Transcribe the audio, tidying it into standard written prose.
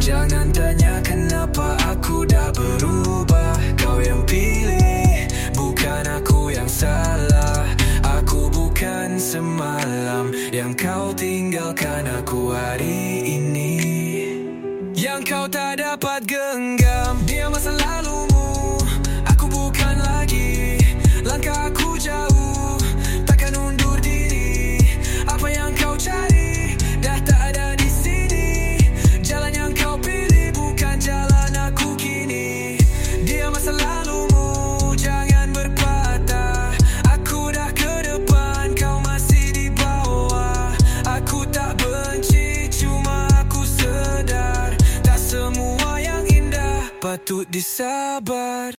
Jangan tanya kenapa aku dah berubah. Kau yang pilih, bukan aku yang salah. Aku bukan semalam yang kau tinggalkan aku hari ini. Yang kau tak dapat genggam, dia masa lalumu. Aku bukan lagi, langkah aku jauh, takkan undur diri. Apa yang kau cari dah tak ada di sini. Jalan yang kau pilih bukan jalan aku kini. Dia masa lalumu, jangan berpatah. Aku dah ke depan, kau masih di bawah. Aku tak benci, cuma aku sedar tak semua yang indah patut disabar.